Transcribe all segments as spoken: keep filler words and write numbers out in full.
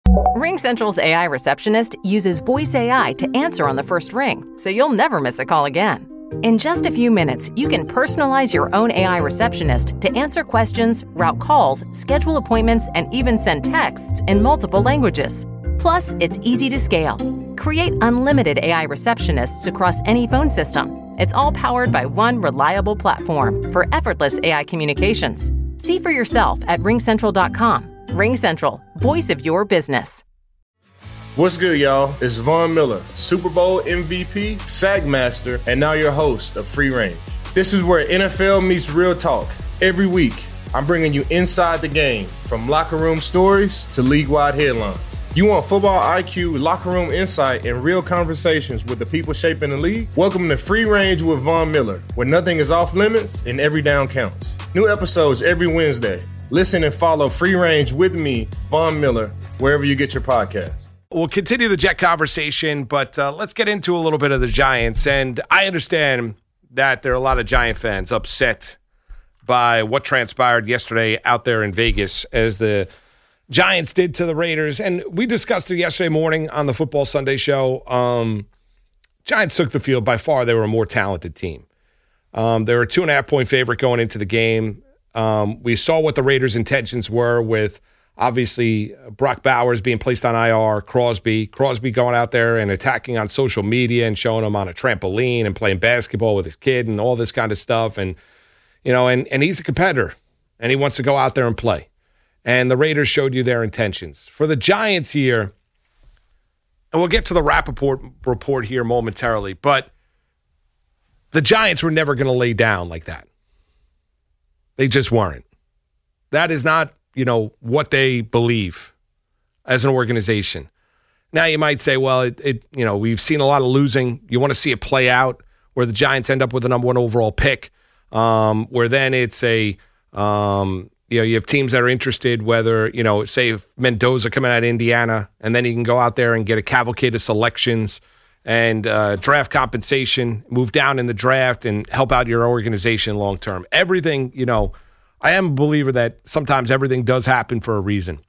RingCentral's A I receptionist uses voice A I to answer on the first ring, so you'll never miss a call again. In just a few minutes, you can personalize your own A I receptionist to answer questions, route calls, schedule appointments, and even send texts in multiple languages. Plus, it's easy to scale. Create unlimited A I receptionists across any phone system. It's all powered by one reliable platform for effortless A I communications. See for yourself at ring central dot com. RingCentral, voice of your business. What's good, y'all? It's Von Miller, Super Bowl M V P, SAG Master, and now your host of Free Range. This is where N F L meets real talk. Every week, I'm bringing you inside the game, from locker room stories to league-wide headlines. You want football I Q, locker room insight, and real conversations with the people shaping the league? Welcome to Free Range with Von Miller, where nothing is off limits and every down counts. New episodes every Wednesday. Listen and follow Free Range with me, Von Miller, wherever you get your podcasts. We'll continue the Jet conversation, but uh, let's get into a little bit of the Giants. And I understand that there are a lot of Giant fans upset by what transpired yesterday out there in Vegas as the Giants did to the Raiders. And we discussed it yesterday morning on the Football Sunday show. Um, Giants took the field. By far, they were a more talented team. Um, they were a two-and-a-half-point favorite going into the game. Um, we saw what the Raiders' intentions were with, obviously, Brock Bowers being placed on I R, Crosby. Crosby going out there and attacking on social media and showing him on a trampoline and playing basketball with his kid and all this kind of stuff. And, you know, and, and he's a competitor, and he wants to go out there and play. And the Raiders showed you their intentions. For the Giants here, and we'll get to the Rappaport report here momentarily, but the Giants were never going to lay down like that. They just weren't. That is not, you know, what they believe as an organization. Now you might say, well, it, it you know, we've seen a lot of losing. You want to see it play out where the Giants end up with the number one overall pick, um, where then it's a, um, you know, you have teams that are interested, whether, you know, say if Mendoza coming out of Indiana, and then you can go out there and get a cavalcade of selections and uh, draft compensation, move down in the draft and help out your organization long term. Everything, you know, I am a believer that sometimes everything does happen for a reason.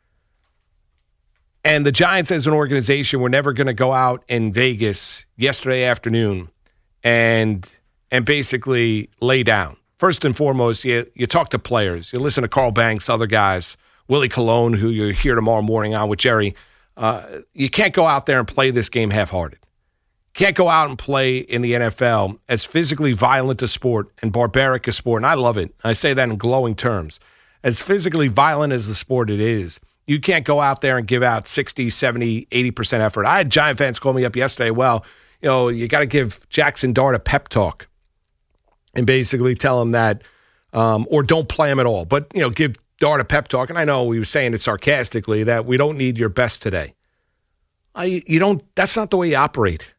And the Giants as an organization were never going to go out in Vegas yesterday afternoon and and basically lay down. First and foremost, you, you talk to players. You listen to Carl Banks, other guys, Willie Colon, who you'll hear tomorrow morning on with Jerry. Uh, you can't go out there and play this game half-hearted. Can't go out and play in the N F L as physically violent a sport and barbaric a sport, and I love it. I say that in glowing terms. As physically violent as the sport it is, you can't go out there and give out sixty, seventy, eighty percent effort. I had Giant fans call me up yesterday, well, you know, you got to give Jackson Dart a pep talk and basically tell him that, um, or don't play him at all, but, you know, give Dart a pep talk. And I know he was saying it sarcastically that we don't need your best today. I, you don't, that's not the way you operate.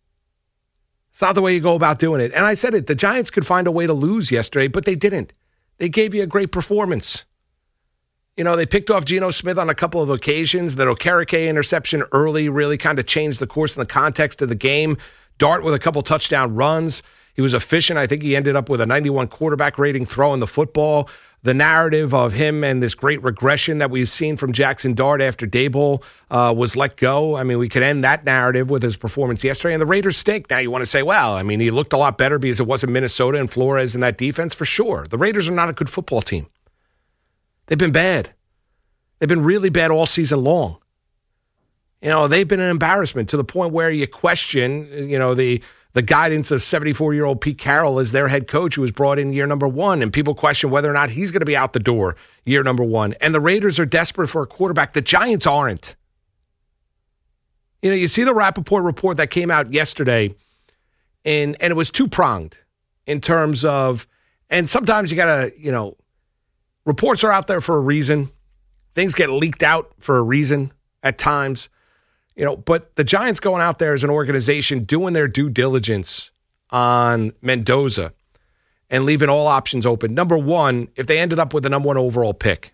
It's not the way you go about doing it. And I said it, the Giants could find a way to lose yesterday, but they didn't. They gave you a great performance. You know, they picked off Geno Smith on a couple of occasions. That Okereke interception early really kind of changed the course and the context of the game. Dart with a couple touchdown runs. He was efficient. I think he ended up with a ninety-one quarterback rating throwing the football. The narrative of him and this great regression that we've seen from Jackson Dart after Daboll uh, was let go. I mean, we could end that narrative with his performance yesterday. And the Raiders stink. Now you want to say, well, I mean, he looked a lot better because it wasn't Minnesota and Flores in that defense, for sure. The Raiders are not a good football team. They've been bad. They've been really bad all season long. You know, they've been an embarrassment to the point where you question, you know, the the guidance of seventy-four-year-old Pete Carroll as their head coach who was brought in year number one, and people question whether or not he's going to be out the door year number one. And the Raiders are desperate for a quarterback. The Giants aren't. You know, you see the Rappaport report that came out yesterday, and, and it was two-pronged in terms of, and sometimes you got to, you know, reports are out there for a reason. Things get leaked out for a reason at times. You know, but the Giants going out there as an organization doing their due diligence on Mendoza and leaving all options open. Number one, if they ended up with the number one overall pick,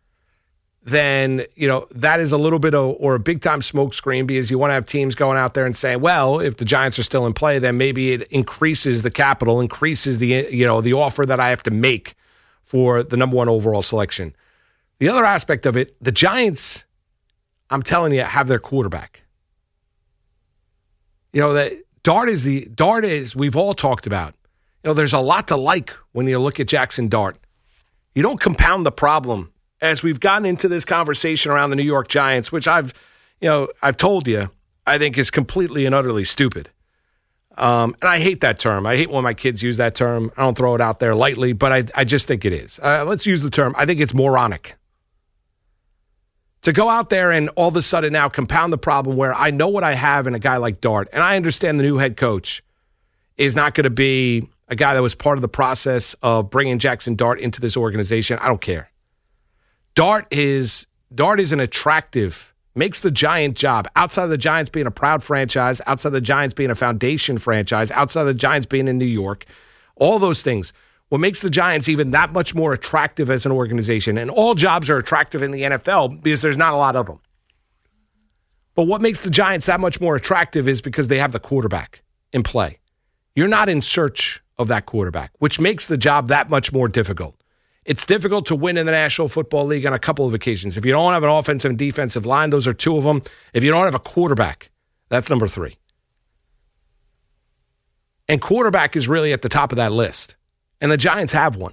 then, you know, that is a little bit of, or a big-time smokescreen, because you want to have teams going out there and saying, well, if the Giants are still in play, then maybe it increases the capital, increases the, you know, the offer that I have to make for the number one overall selection. The other aspect of it, the Giants I'm telling you, have their quarterback. You know, that Dart is the Dart is we've all talked about. You know, there's a lot to like when you look at Jackson Dart. You don't compound the problem. As we've gotten into this conversation around the New York Giants, which I've, you know, I've told you, I think is completely and utterly stupid. Um, and I hate that term. I hate when my kids use that term. I don't throw it out there lightly, but I, I just think it is. Uh, let's use the term. I think it's moronic. To go out there and all of a sudden now compound the problem where I know what I have in a guy like Dart, and I understand the new head coach is not going to be a guy that was part of the process of bringing Jackson Dart into this organization. I don't care. Dart is Dart is an attractive, makes the Giant job, outside of the Giants being a proud franchise, outside of the Giants being a foundation franchise, outside of the Giants being in New York, all those things. What makes the Giants even that much more attractive as an organization, and all jobs are attractive in the N F L because there's not a lot of them. But what makes the Giants that much more attractive is because they have the quarterback in play. You're not in search of that quarterback, which makes the job that much more difficult. It's difficult to win in the National Football League on a couple of occasions. If you don't have an offensive and defensive line, those are two of them. If you don't have a quarterback, that's number three. And quarterback is really at the top of that list. And the Giants have one.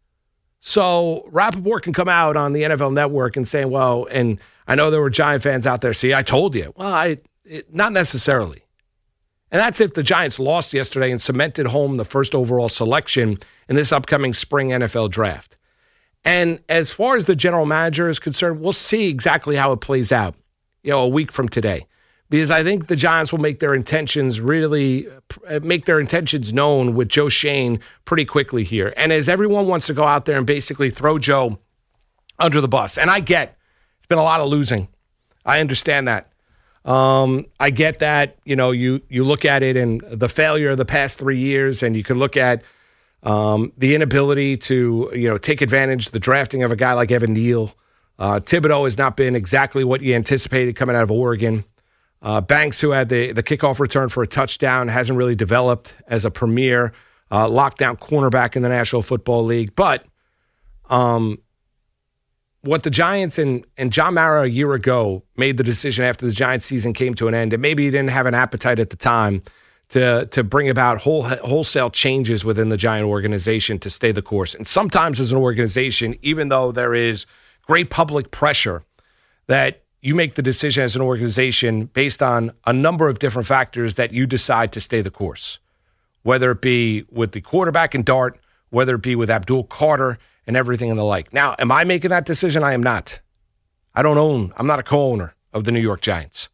So Rappaport can come out on the N F L Network and say, well, and I know there were Giant fans out there. See, I told you. Well, I it, not necessarily. And that's if the Giants lost yesterday and cemented home the first overall selection in this upcoming spring N F L draft. And as far as the general manager is concerned, we'll see exactly how it plays out, you know, a week from today. Because I think the Giants will make their intentions really, make their intentions known with Joe Schoen pretty quickly here. And as everyone wants to go out there and basically throw Joe under the bus, and I get, it's been a lot of losing. I understand that. Um, I get that, you know, you you look at it and the failure of the past three years, and you can look at um, the inability to, you know, take advantage of the drafting of a guy like Evan Neal. Uh, Thibodeau has not been exactly what you anticipated coming out of Oregon. Uh, Banks, who had the, the kickoff return for a touchdown, hasn't really developed as a premier uh, lockdown cornerback in the National Football League. But um, what the Giants and, and John Mara a year ago made the decision after the Giants season came to an end, and maybe he didn't have an appetite at the time to, to bring about whole, wholesale changes within the Giant organization to stay the course. And sometimes as an organization, even though there is great public pressure that you make the decision as an organization based on a number of different factors that you decide to stay the course, whether it be with the quarterback and Dart, whether it be with Abdul Carter and everything and the like. Now, am I making that decision? I am not. I don't own, I'm not a co-owner of the New York Giants.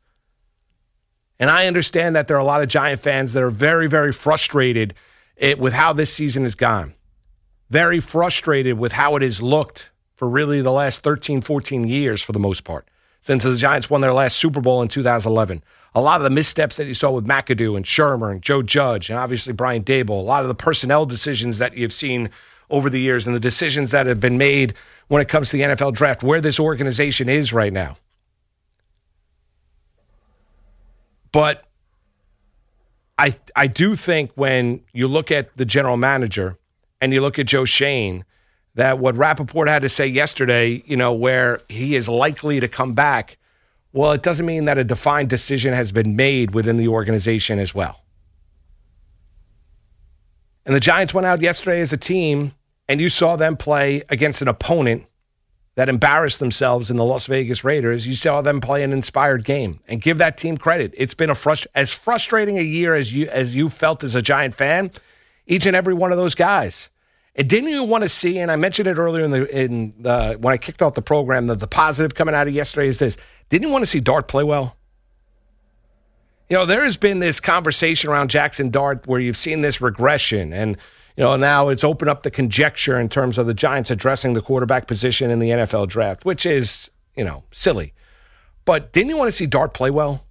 And I understand that there are a lot of Giant fans that are very, very frustrated with how this season has gone. Very frustrated with how it has looked for really the last thirteen, fourteen years for the most part, since the Giants won their last Super Bowl in two thousand eleven. A lot of the missteps that you saw with McAdoo and Shermer and Joe Judge and obviously Brian Daboll, a lot of the personnel decisions that you've seen over the years and the decisions that have been made when it comes to the N F L draft, where this organization is right now. But I I do think when you look at the general manager and you look at Joe Schoen, that what Rappaport had to say yesterday, you know, where he is likely to come back, well, it doesn't mean that a defined decision has been made within the organization as well. And the Giants went out yesterday as a team, and you saw them play against an opponent that embarrassed themselves in the Las Vegas Raiders. You saw them play an inspired game, and give that team credit. It's been a frust- as frustrating a year as you as you felt as a Giant fan, each and every one of those guys. And didn't you want to see, and I mentioned it earlier in the in the when I kicked off the program, that the positive coming out of yesterday is this. Didn't you want to see Dart play well? You know, there has been this conversation around Jackson Dart where you've seen this regression, and you know, now it's opened up the conjecture in terms of the Giants addressing the quarterback position in the N F L draft, which is, you know, silly. But didn't you want to see Dart play well?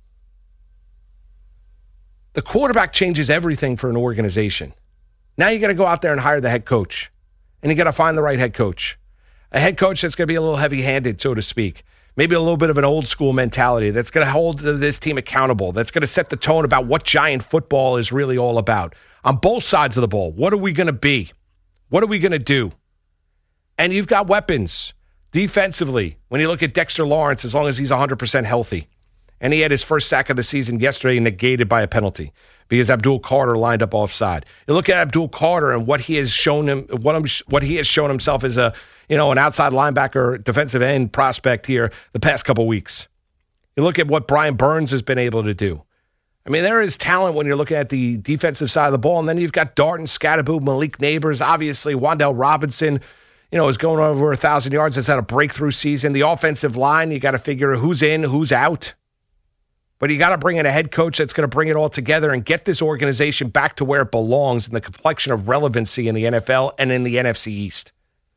The quarterback changes everything for an organization. Now you got to go out there and hire the head coach, and you got to find the right head coach. A head coach that's going to be a little heavy-handed, so to speak. Maybe a little bit of an old-school mentality that's going to hold this team accountable, that's going to set the tone about what Giant football is really all about. On both sides of the ball, what are we going to be? What are we going to do? And you've got weapons. Defensively, when you look at Dexter Lawrence, as long as he's one hundred percent healthy, and he had his first sack of the season yesterday negated by a penalty because Abdul Carter lined up offside. You look at Abdul Carter and what he has shown him, what, I'm, what he has shown himself as a, you know, an outside linebacker, defensive end prospect here the past couple weeks. You look at what Brian Burns has been able to do. I mean, there is talent when you're looking at the defensive side of the ball, and then you've got Darton, Scatterbo, Malik Neighbors, obviously Wan'Dale Robinson, you know, is going over one thousand yards. Has had a breakthrough season. The offensive line, you got to figure who's in, who's out. But you got to bring in a head coach that's going to bring it all together and get this organization back to where it belongs in the complexion of relevancy in the N F L and in the N F C East.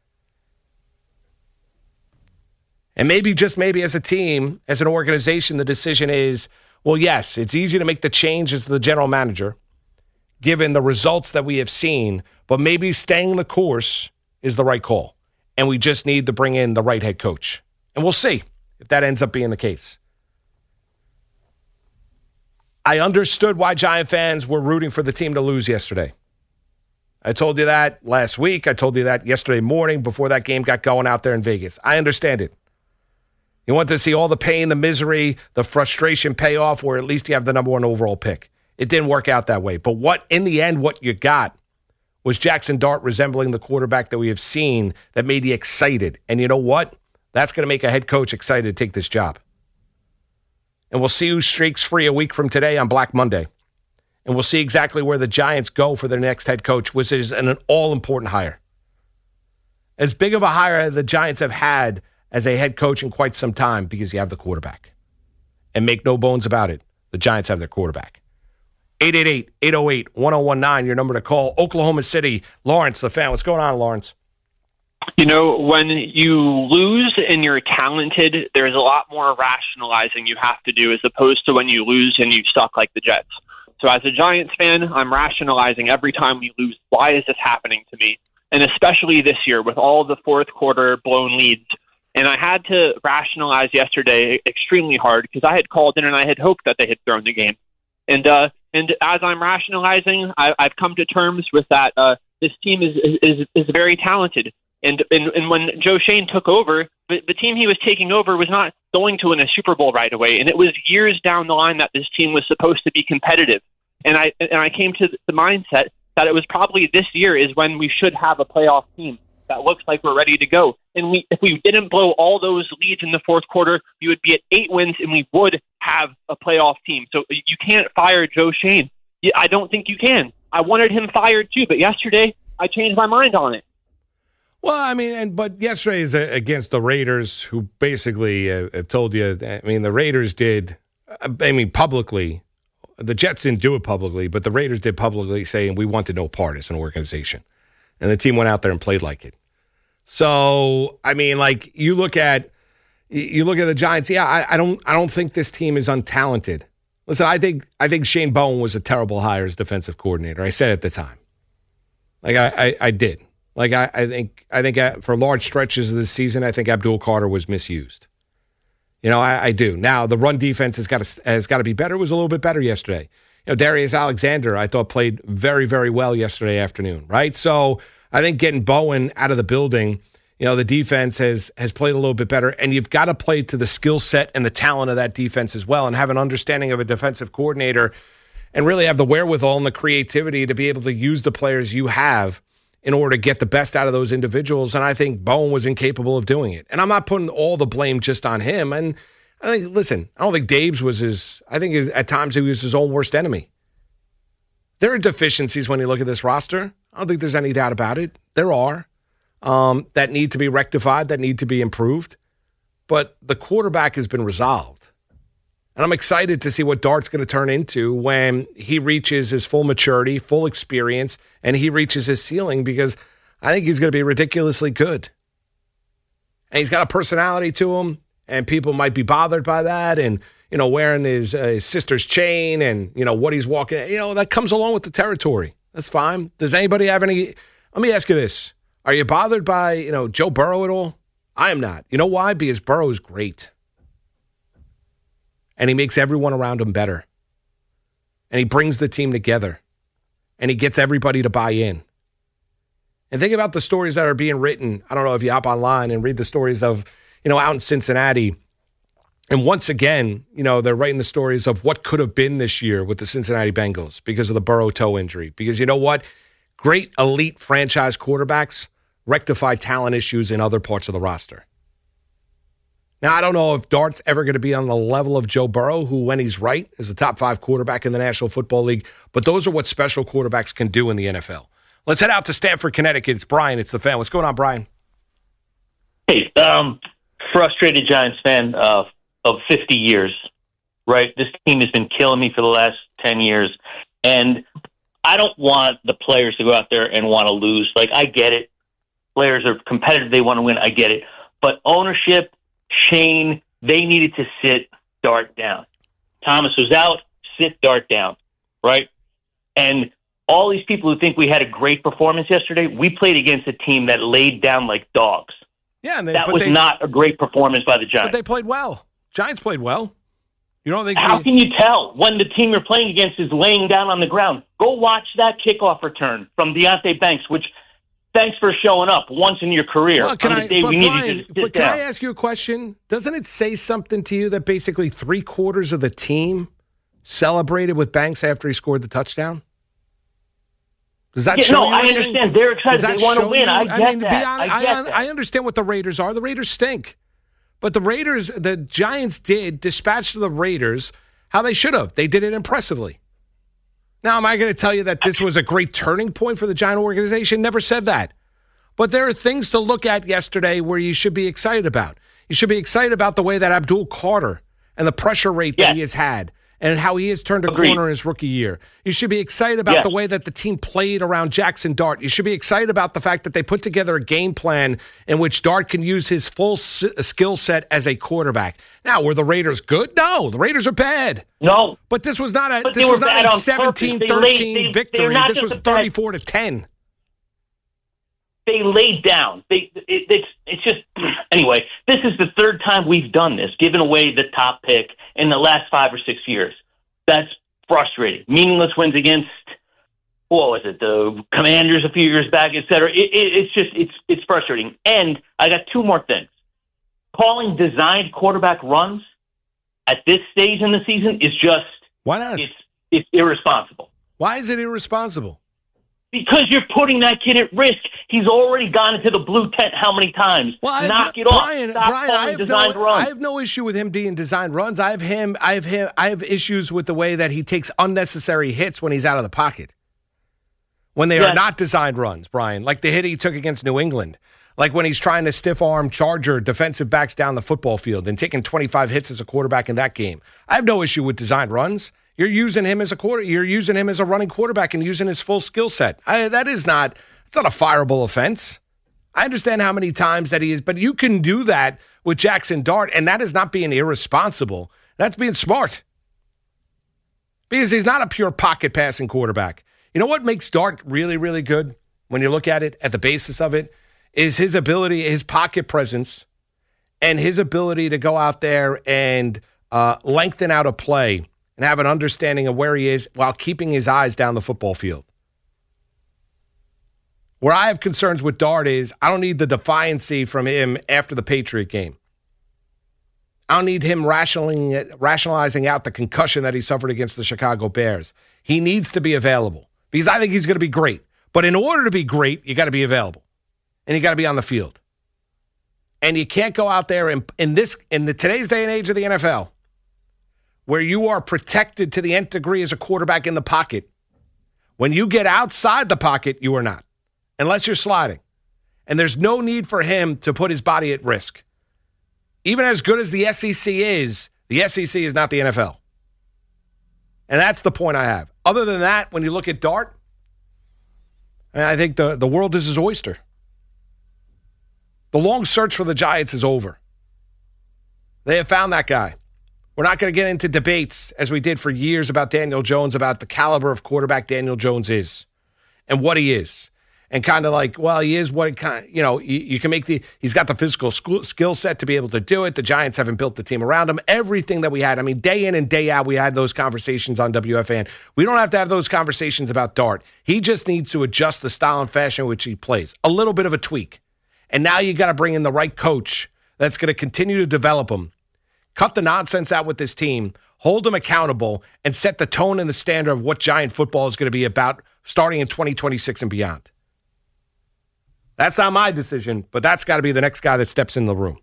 And maybe, just maybe as a team, as an organization, the decision is, well, yes, it's easy to make the change as the general manager, given the results that we have seen, but maybe staying the course is the right call. And we just need to bring in the right head coach. And we'll see if that ends up being the case. I understood why Giant fans were rooting for the team to lose yesterday. I told you that last week. I told you that yesterday morning before that game got going out there in Vegas. I understand it. You want to see all the pain, the misery, the frustration pay off, where at least you have the number one overall pick. It didn't work out that way. But what, in the end, what you got was Jackson Dart resembling the quarterback that we have seen that made you excited. And you know what? That's going to make a head coach excited to take this job. And we'll see who streaks free a week from today on Black Monday. And we'll see exactly where the Giants go for their next head coach, which is an, an all-important hire. As big of a hire the Giants have had as a head coach in quite some time, because you have the quarterback. And make no bones about it, the Giants have their quarterback. eight eight eight, eight oh eight, one oh one nine, your number to call. Oklahoma City, Lawrence, the fan. What's going on, Lawrence? You know, when you lose and you're talented, there's a lot more rationalizing you have to do as opposed to when you lose and you suck like the Jets. So as a Giants fan, I'm rationalizing every time we lose. Why is this happening to me? And especially this year with all the fourth quarter blown leads. And I had to rationalize yesterday extremely hard because I had called in and I had hoped that they had thrown the game. And uh, and as I'm rationalizing, I, I've come to terms with that. Uh, this team is, is is very talented. And, and and when Joe Schoen took over, the, the team he was taking over was not going to win a Super Bowl right away. And it was years down the line that this team was supposed to be competitive. And I and I came to the mindset that it was probably this year is when we should have a playoff team that looks like we're ready to go. And we, if we didn't blow all those leads in the fourth quarter, we would be at eight wins and we would have a playoff team. So you can't fire Joe Schoen. I don't think you can. I wanted him fired too, but yesterday I changed my mind on it. Well, I mean, and but yesterday is against the Raiders, who basically uh, have told you. I mean, the Raiders did. I mean, publicly, the Jets didn't do it publicly, but the Raiders did publicly, saying we wanted no part as an organization, and the team went out there and played like it. So, I mean, like you look at you look at the Giants. Yeah, I, I don't. I don't think this team is untalented. Listen, I think I think Shane Bowen was a terrible hire as defensive coordinator. I said at the time, like I, I, I did. Like, I, I think I think for large stretches of the season, I think Abdul Carter was misused. You know, I, I do. Now, the run defense has got to has got to be better. It was a little bit better yesterday. You know, Darius Alexander, I thought, played very, very well yesterday afternoon, right? So I think getting Bowen out of the building, you know, the defense has has played a little bit better. And you've got to play to the skill set and the talent of that defense as well and have an understanding of a defensive coordinator and really have the wherewithal and the creativity to be able to use the players you have in order to get the best out of those individuals. And I think Bowen was incapable of doing it. And I'm not putting all the blame just on him. And I think, listen, I don't think Dabes was his, I think at times he was his own worst enemy. There are deficiencies when you look at this roster. I don't think there's any doubt about it. There are um, that need to be rectified, that need to be improved. But the quarterback has been resolved. And I'm excited to see what Dart's going to turn into when he reaches his full maturity, full experience, and he reaches his ceiling, because I think he's going to be ridiculously good. And he's got a personality to him, and people might be bothered by that, and, you know, wearing his, uh, his sister's chain and, you know, what he's walking, you know, that comes along with the territory. That's fine. Does anybody have any, let me ask you this. Are you bothered by, you know, Joe Burrow at all? I am not. You know why? Because Burrow is great. And he makes everyone around him better. And he brings the team together. And he gets everybody to buy in. And think about the stories that are being written. I don't know if you hop online and read the stories of, you know, out in Cincinnati. And once again, you know, they're writing the stories of what could have been this year with the Cincinnati Bengals because of the Burrow toe injury. Because you know what? Great elite franchise quarterbacks rectify talent issues in other parts of the roster. Now, I don't know if Dart's ever going to be on the level of Joe Burrow, who, when he's right, is a top five quarterback in the National Football League. But those are what special quarterbacks can do in the N F L. Let's head out to Stamford, Connecticut. It's Brian. It's the fan. What's going on, Brian? Hey, um, frustrated Giants fan uh, of fifty years, right? This team has been killing me for the last ten years. And I don't want the players to go out there and want to lose. Like, I get it. Players are competitive. They want to win. I get it. But ownership, Shane, they needed to sit Dart down. Thomas was out, sit Dart down, right? And all these people who think we had a great performance yesterday, we played against a team that laid down like dogs. Yeah, and they, that but was they, not a great performance by the Giants. But they played well. Giants played well. You don't think? How they... can you tell when the team you're playing against is laying down on the ground? Go watch that kickoff return from Deonte Banks, which thanks for showing up once in your career. Well, can on the I, day but we Brian, needed you to sit but can down. I ask you a question? Doesn't it say something to you that basically three quarters of the team celebrated with Banks after he scored the touchdown? Does that Yeah, show no, you I anything? understand. They're excited. Does that They want to show win. you- I get mean, to be that. honest, I get I, that. I understand what the Raiders are. The Raiders stink. But the Raiders, the Giants did dispatch the Raiders how they should have. They did it impressively. Now, am I going to tell you that this was a great turning point for the Giant organization? Never said that. But there are things to look at yesterday where you should be excited about. You should be excited about the way that Abdul Carter and the pressure rate that Yes. he has had and how he has turned a Agreed. corner in his rookie year. You should be excited about Yes. the way that the team played around Jackson Dart. You should be excited about the fact that they put together a game plan in which Dart can use his full s- skill set as a quarterback. Now, were the Raiders good? No, the Raiders are bad. No. But this was not a But this they was were not bad a on purpose. seventeen They thirteen laid- they- they're victory. not This just was a bad- thirty-four to ten. They laid down. They it, it's it's just anyway. This is the third time we've done this, giving away the top pick in the last five or six years. That's frustrating. Meaningless wins against what was it, the Commanders a few years back, et cetera. It, it, it's just it's it's frustrating. And I got two more things. Calling designed quarterback runs at this stage in the season is just Why not? it's it's irresponsible. Why is it irresponsible? Because you're putting that kid at risk. He's already gone into the blue tent how many times? Well, I Knock have, it off. Brian, Stop Brian, I calling have, designed no, runs. I have no issue with him being designed runs. I have him. I have him. I have issues with the way that he takes unnecessary hits when he's out of the pocket. When they Yes. are not designed runs, Brian, like the hit he took against New England, like when he's trying to stiff arm Charger defensive backs down the football field and taking twenty-five hits as a quarterback in that game. I have no issue with designed runs. You're using him as a quarter. You're using him as a running quarterback and using his full skill set. I, that is not. It's not a fireable offense. I understand how many times that he is, but you can do that with Jackson Dart, and that is not being irresponsible. That's being smart. Because he's not a pure pocket passing quarterback. You know what makes Dart really, really good when you look at it, at the basis of it, is his ability, his pocket presence, and his ability to go out there and uh, lengthen out a play and have an understanding of where he is while keeping his eyes down the football field. Where I have concerns with Dart is I don't need the defiancy from him after the Patriot game. I don't need him rationalizing, rationalizing out the concussion that he suffered against the Chicago Bears. He needs to be available because I think he's going to be great. But in order to be great, you got to be available. And you got to be on the field. And you can't go out there and in this in the today's day and age of the N F L, where you are protected to the nth degree as a quarterback in the pocket. When you get outside the pocket, you are not. Unless you're sliding. And there's no need for him to put his body at risk. Even as good as the S E C is, the S E C is not the N F L. And that's the point I have. Other than that, when you look at Dart, I think the, the world is his oyster. The long search for the Giants is over. They have found that guy. We're not going to get into debates, as we did for years, about Daniel Jones, about the caliber of quarterback Daniel Jones is and what he is. and kind of like, well, he is what kind. You know, you, you can make the. He's got the physical school, skill set to be able to do it. The Giants haven't built the team around him. Everything that we had. I mean, day in and day out, we had those conversations on W F A N. We don't have to have those conversations about Dart. He just needs to adjust the style and fashion in which he plays. A little bit of a tweak, and now you got to bring in the right coach that's going to continue to develop him. Cut the nonsense out with this team. Hold them accountable and set the tone and the standard of what Giant football is going to be about starting in twenty twenty-six and beyond. That's not my decision, but that's got to be the next guy that steps in the room.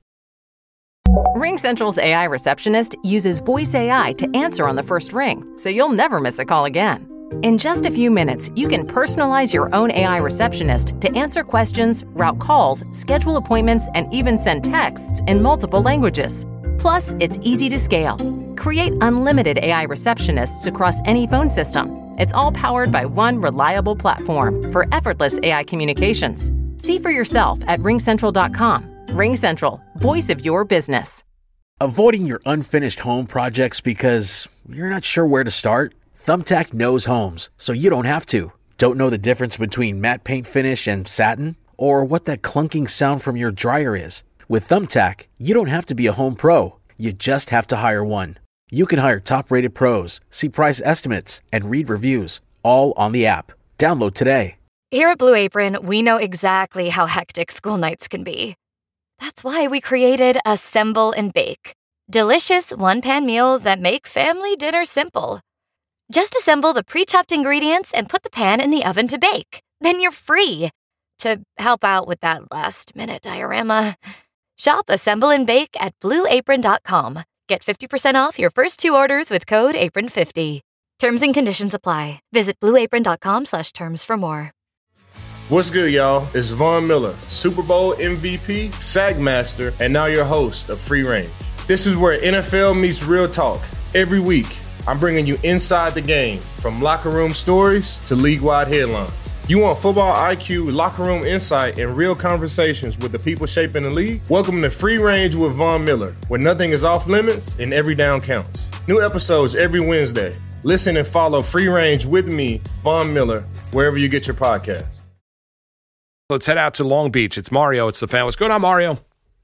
RingCentral's A I receptionist uses voice A I to answer on the first ring, so you'll never miss a call again. In just a few minutes, you can personalize your own A I receptionist to answer questions, route calls, schedule appointments, and even send texts in multiple languages. Plus, it's easy to scale. Create unlimited A I receptionists across any phone system. It's all powered by one reliable platform for effortless A I communications. See for yourself at ring central dot com. RingCentral, voice of your business. Avoiding your unfinished home projects because you're not sure where to start? Thumbtack knows homes, so you don't have to. Don't know the difference between matte paint finish and satin? Or what that clunking sound from your dryer is? With Thumbtack, you don't have to be a home pro. You just have to hire one. You can hire top-rated pros, see price estimates, and read reviews, all on the app. Download today. Here at Blue Apron, we know exactly how hectic school nights can be. That's why we created Assemble and Bake. Delicious one-pan meals that make family dinner simple. Just assemble the pre-chopped ingredients and put the pan in the oven to bake. Then you're free to help out with that last-minute diorama. Shop Assemble and Bake at blue apron dot com. Get fifty percent off your first two orders with code apron fifty. Terms and conditions apply. Visit blue apron dot com slash terms for more. What's good, y'all? It's Von Miller, Super Bowl M V P, Sag Master, and now your host of Free Range. This is where N F L meets real talk. Every week, I'm bringing you inside the game, from locker room stories to league-wide headlines. You want football I Q, locker room insight, and real conversations with the people shaping the league? Welcome to Free Range with Von Miller, where nothing is off limits and every down counts. New episodes every Wednesday. Listen and follow Free Range with me, Von Miller, wherever you get your podcasts. Let's head out to Long Beach. It's Mario. It's the fan. What's going on, Mario?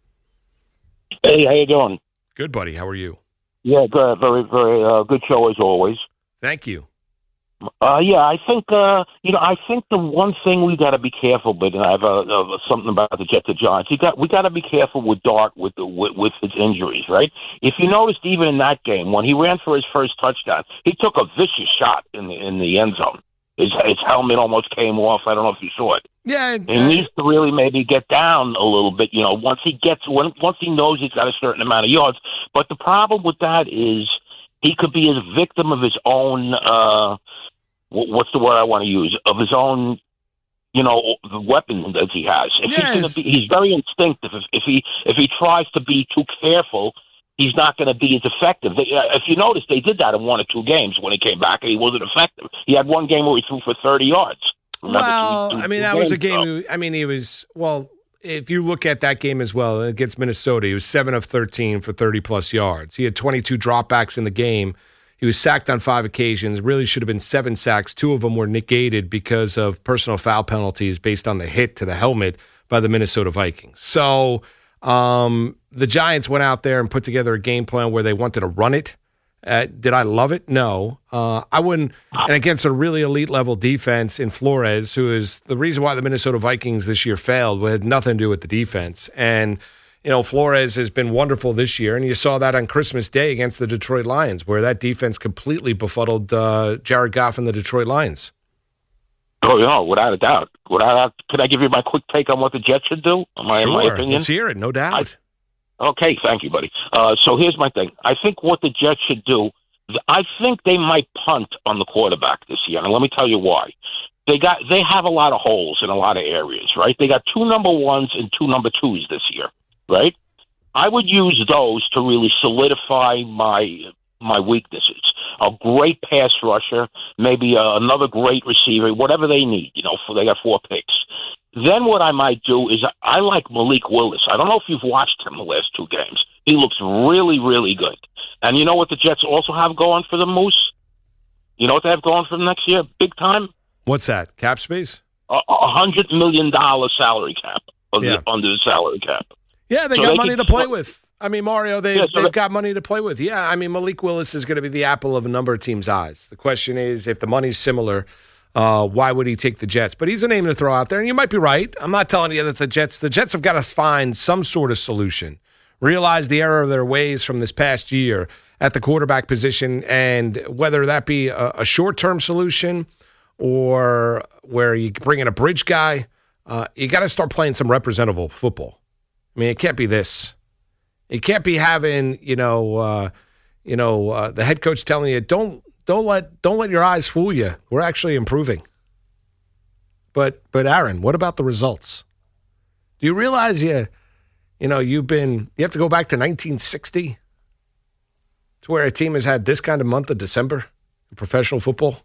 Hey, how you doing? Good, buddy. How are you? Yeah, good. Very, very uh, good show as always. Thank you. Uh, yeah, I think uh, you know. I think the one thing we got to be careful with, and I have uh, uh, something about the Jets and Giants. You got we got to be careful with Dart with, the, with with his injuries, right? If you noticed, even in that game when he ran for his first touchdown, he took a vicious shot in the in the end zone. His his helmet almost came off. I don't know if you saw it. Yeah, he needs to really maybe get down a little bit. You know, once he gets when, once he knows he's got a certain amount of yards. But the problem with that is he could be a victim of his own. Uh, What's the word I want to use? Of his own, you know, the weapon that he has. If yes. he's, gonna be, he's very instinctive. If, if he if he tries to be too careful, he's not going to be as effective. They, uh, if you notice, they did that in one or two games when he came back, and he wasn't effective. He had one game where he threw for thirty yards. Remember, well, two, two, I mean, two that games, was a game. so. I mean, he was well. If you look at that game as well against Minnesota, he was seven of thirteen for thirty plus yards. He had twenty-two dropbacks in the game. He was sacked on five occasions. Really should have been seven sacks. Two of them were negated because of personal foul penalties based on the hit to the helmet by the Minnesota Vikings. So um, the Giants went out there and put together a game plan where they wanted to run it. Uh, did I love it? No. Uh, I wouldn't. And against a really elite level defense in Flores, who is the reason why the Minnesota Vikings this year failed, had nothing to do with the defense. And you know, Flores has been wonderful this year, and you saw that on Christmas Day against the Detroit Lions, where that defense completely befuddled uh, Jared Goff and the Detroit Lions. Oh, yeah, without a doubt. Without, could I give you my quick take on what the Jets should do? My, sure, my opinion? Let's hear it, no doubt. I, okay, thank you, buddy. Uh, so here's my thing. I think what the Jets should do, I think they might punt on the quarterback this year, and let me tell you why. They got they have a lot of holes in a lot of areas, right? They got two number ones and two number twos this year. Right, I would use those to really solidify my my weaknesses. A great pass rusher, maybe uh, another great receiver, whatever they need. You know, for, they got four picks. Then what I might do is I like Malik Willis. I don't know if you've watched him the last two games. He looks really, really good. And you know what the Jets also have going for the Moose? You know what they have going for them next year? Big time. What's that? Cap space? a hundred million dollar salary cap under, Yeah. under the salary cap. Yeah, they So got they money could- to play with. I mean, Mario, they, Yeah, so they've that- got money to play with. Yeah, I mean, Malik Willis is going to be the apple of a number of teams' eyes. The question is, if the money's similar, uh, why would he take the Jets? But he's a name to throw out there, and you might be right. I'm not telling you that the Jets, the Jets have got to find some sort of solution, realize the error of their ways from this past year at the quarterback position, and whether that be a, a short-term solution or where you bring in a bridge guy, uh, you got to start playing some representable football. I mean, it can't be this. It can't be having, you know, uh, you know, uh, the head coach telling you, don't don't let don't let your eyes fool you. We're actually improving. But but Aaron, what about the results? Do you realize you, you know, you've been you have to go back to nineteen sixty to where a team has had this kind of month of December in professional football?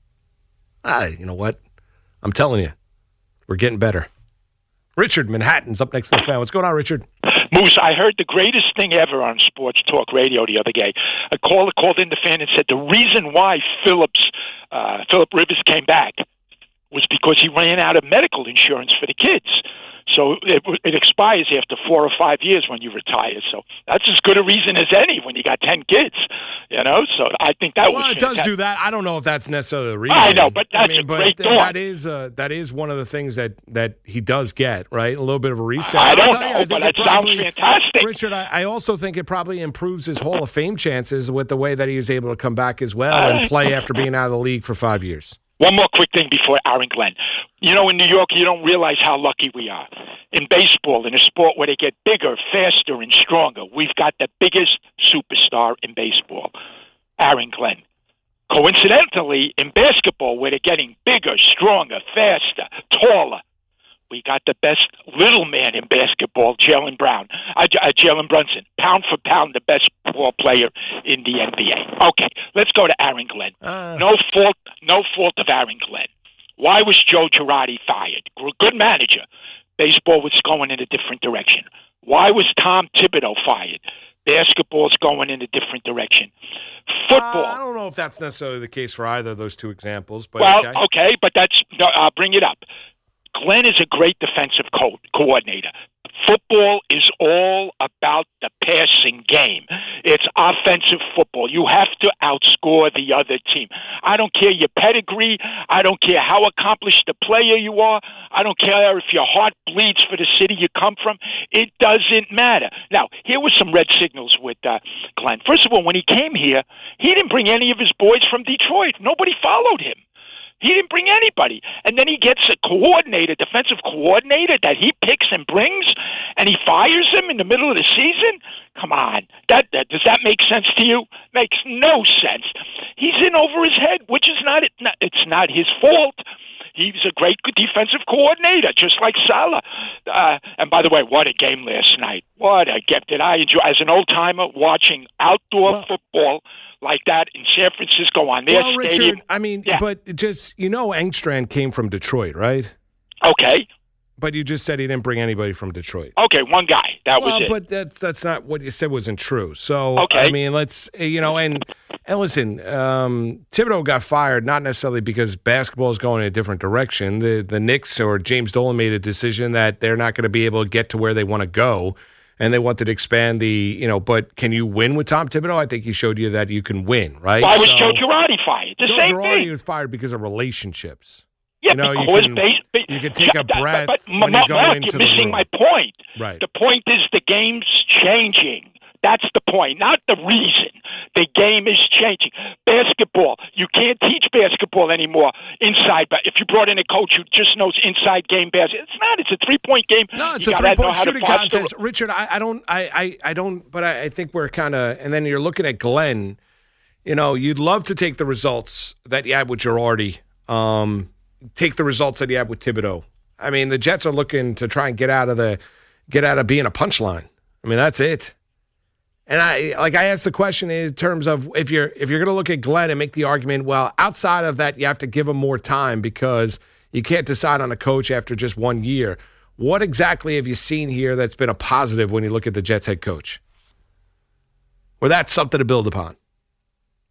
Ah, you know what? I'm telling you, we're getting better. Richard, Manhattan's up next to the fan. What's going on, Richard? Moose, I heard the greatest thing ever on Sports Talk Radio the other day. A caller called in the fan and said the reason why Phillips, uh, Philip Rivers came back was because he ran out of medical insurance for the kids. So it, it expires after four or five years when you retire. So that's as good a reason as any when you got ten kids, you know. So I think that well, was it does fantastic. do that. I don't know if that's necessarily the reason. I know, but that's I mean, a but great th- thought. that is uh, that is one of the things that, that he does get, right? A little bit of a reset. I I'll don't tell you, know, I think but it that sounds probably- fantastic. Richard, I, I also think it probably improves his Hall of Fame chances with the way that he was able to come back as well and Uh, play after being out of the league for five years. One more quick thing before Aaron Glenn. You know, in New York, you don't realize how lucky we are. In baseball, in a sport where they get bigger, faster, and stronger, we've got the biggest superstar in baseball, Aaron Glenn. Coincidentally, in basketball, where they're getting bigger, stronger, faster, taller, we got the best little man in basketball, Jalen Brown, uh, uh, Jalen Brunson, pound for pound, the best ball player in the N B A. Okay, let's go to Aaron Glenn. Uh. No fault, no fault of Aaron Glenn. Why was Joe Girardi fired? Good manager. Baseball was going in a different direction. Why was Tom Thibodeau fired? Basketball's going in a different direction. Football. Uh, I don't know if that's necessarily the case for either of those two examples, but well, okay. okay, but that's no, I'll bring it up. Glenn is a great defensive co- coordinator. Football is all about the passing game. It's offensive football. You have to outscore the other team. I don't care your pedigree. I don't care how accomplished a player you are. I don't care if your heart bleeds for the city you come from. It doesn't matter. Now, here were some red signals with uh, Glenn. First of all, when he came here, he didn't bring any of his boys from Detroit. Nobody followed him. He didn't bring anybody. And then he gets a coordinator, defensive coordinator that he picks and brings, and he fires him in the middle of the season? Come on. That, that does that make sense to you? Makes no sense. He's in over his head, which is not, it's not his fault. He's a great defensive coordinator, just like Salah. Uh, and by the way, what a game last night. What a game. Did I enjoy, as an old-timer, watching outdoor Well, football like that in San Francisco on their Well, stadium. Richard, I mean, Yeah. but just, you know, Engstrand came from Detroit, right? Okay. But you just said he didn't bring anybody from Detroit. Okay, one guy. That well, was it. but that, that's not what you said wasn't true. So, Okay. I mean, let's, you know, and and listen, um, Thibodeau got fired not necessarily because basketball is going in a different direction. The the Knicks or James Dolan made a decision that they're not going to be able to get to where they want to go, and they wanted to expand the, you know, but can you win with Tom Thibodeau? I think he showed you that you can win, right? Why was So- Joe Girardi fired? The Joe same Girardi thing. was fired because of relationships. Yeah, you know, you because can- base, ba- you can take a But- breath But, when but you go Mark, into you're the missing room. my point. Right. The point is the game's changing. That's the point, not the reason. The game is changing. Basketball, you can't teach basketball anymore inside. But if you brought in a coach who just knows inside game basketball, it's not. It's a three-point game. No, it's you a gotta know three-point how to shooting foster- contest. Richard, I, I don't, I, I, I don't, but I, I think we're kind of, and then you're looking at Glenn, you know, you'd love to take the results that you had with Girardi, um, take the results that you had with Thibodeau. I mean, the Jets are looking to try and get out of the, get out of being a punchline. I mean, that's it. And I, like I asked the question in terms of if you're, if you're going to look at Glenn and make the argument, well, outside of that, you have to give him more time because you can't decide on a coach after just one year. What exactly have you seen here that's been a positive when you look at the Jets head coach? Or that's something to build upon?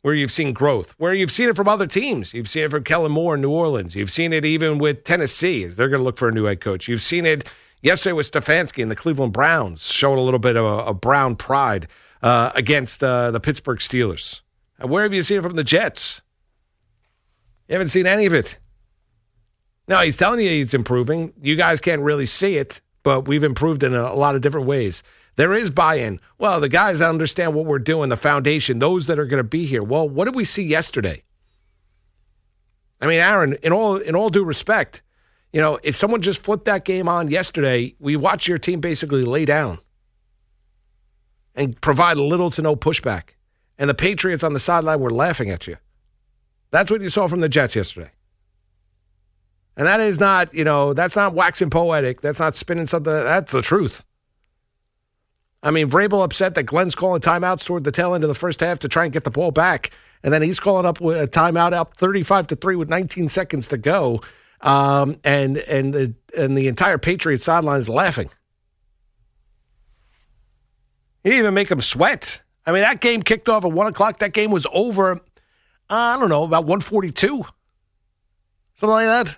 where you've seen growth, where you've seen it from other teams. You've seen it from Kellen Moore in New Orleans. You've seen it even with Tennessee, as they're going to look for a new head coach. You've seen it yesterday with Stefanski and the Cleveland Browns, showing a little bit of a, a Brown pride uh, against uh, the Pittsburgh Steelers. And where have you seen it from the Jets? You haven't seen any of it. No, he's telling you he's improving. You guys can't really see it, but we've improved in a, a lot of different ways. There is buy-in. Well, the guys that understand what we're doing, the foundation, those that are going to be here. Well, what did we see yesterday? I mean, Aaron, in all in all due respect, you know, if someone just flipped that game on yesterday, we watched your team basically lay down and provide little to no pushback. And the Patriots on the sideline were laughing at you. That's what you saw from the Jets yesterday. And that is not, you know, that's not waxing poetic. That's not spinning something. That's the truth. I mean, Vrabel upset that Glenn's calling timeouts toward the tail end of the first half to try and get the ball back. And then he's calling up with a timeout up thirty-five to three with nineteen seconds to go. Um, and and the and the entire Patriots sideline is laughing. He didn't even make them sweat. I mean, that game kicked off at one o'clock. That game was over, uh, I don't know, about one forty-two. Something like that.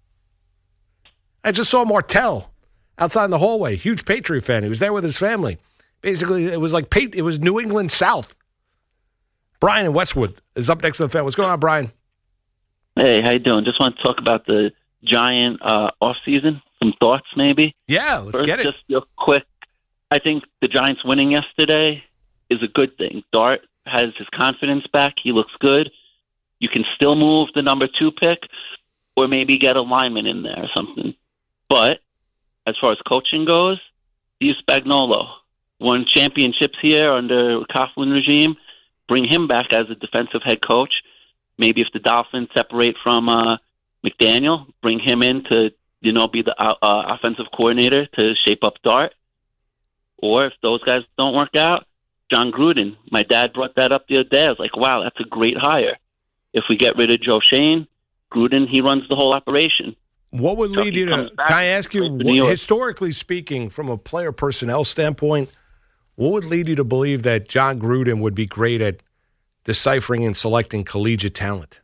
I just saw Martell outside in the hallway. Huge Patriot fan. He was there with his family. Basically, it was like it was New England South. Brian in Westwood is up next to the fan. What's going on, Brian? Hey, how you doing? Just want to talk about the Giant uh, offseason. Some thoughts, maybe? Yeah, let's First, get it. Just real quick, I think the Giants winning yesterday is a good thing. Dart has his confidence back. He looks good. You can still move the number two pick or maybe get a lineman in there or something. But as far as coaching goes, Steve Spagnuolo won championships here under the Coughlin regime. Bring him back as a defensive head coach. Maybe if the Dolphins separate from uh, McDaniel, bring him in to, you know, be the uh, uh, offensive coordinator to shape up Dart. Or if those guys don't work out, John Gruden. My dad brought that up the other day. I was like, wow, that's a great hire. If we get rid of Joe Shane, Gruden, he runs the whole operation. What would lead you to, can I ask you, what, historically speaking, from a player personnel standpoint, what would lead you to believe that John Gruden would be great at deciphering and selecting collegiate talent?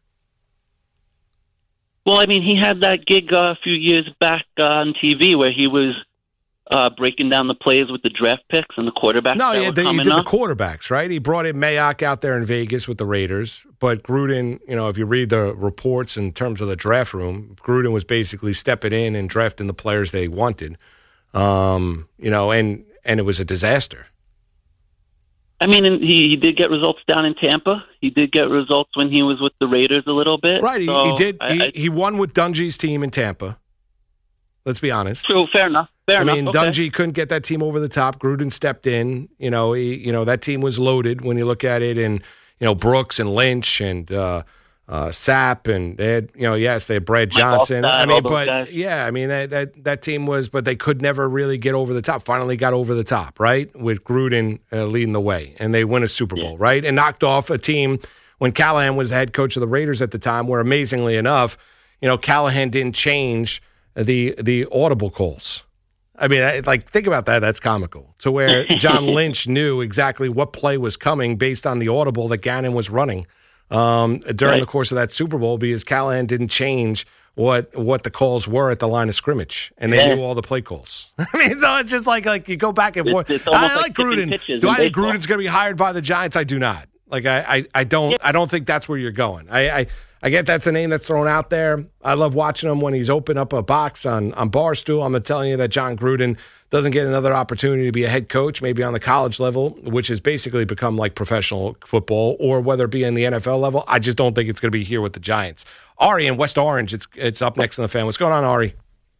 Well, I mean, he had that gig uh, a few years back uh, on T V where he was uh, breaking down the plays with the draft picks and the quarterbacks. No, that yeah, were the, he coming did up. the quarterbacks, right? He brought in Mayock out there in Vegas with the Raiders, but Gruden, you know, if you read the reports in terms of the draft room, Gruden was basically stepping in and drafting the players they wanted, um, you know, and and it was a disaster. I mean, he, he did get results down in Tampa. He did get results when he was with the Raiders a little bit. Right, he, so he did. I, he, I, he won with Dungy's team in Tampa. Let's be honest. True, fair enough. Fair I enough. mean, okay. Dungy couldn't get that team over the top. Gruden stepped in. You know, he, you know that team was loaded when you look at it, and you know Brooks and Lynch and uh, uh, Sapp, and they had, you know, yes, they had Brad Johnson. Mike Allstott, I mean, all but those guys. yeah, I mean that, that that team was, but they could never really get over the top. Finally, got over the top, right, with Gruden uh, leading the way, and they win a Super Bowl, yeah. right, and knocked off a team when Callahan was head coach of the Raiders at the time, where amazingly enough, you know, Callahan didn't change the the audible calls. I mean, I, like, think about that. That's comical. To where John Lynch knew exactly what play was coming based on the audible that Gannon was running um, during right. the course of that Super Bowl, because Callahan didn't change what what the calls were at the line of scrimmage, and they yeah. knew all the play calls. I mean, so it's just like like you go back and forth. It's, it's I like, like Gruden. Do I think baseball. Gruden's going to be hired by the Giants? I do not. Like I, I, I don't yeah. I don't think that's where you're going. I, I I get that's a name that's thrown out there. I love watching him when he's opened up a box on, on Barstool. I'm telling you that John Gruden doesn't get another opportunity to be a head coach, maybe on the college level, which has basically become like professional football, or whether it be in the N F L level. I just don't think it's going to be here with the Giants. Ari in West Orange, it's it's up next in the fan. What's going on, Ari?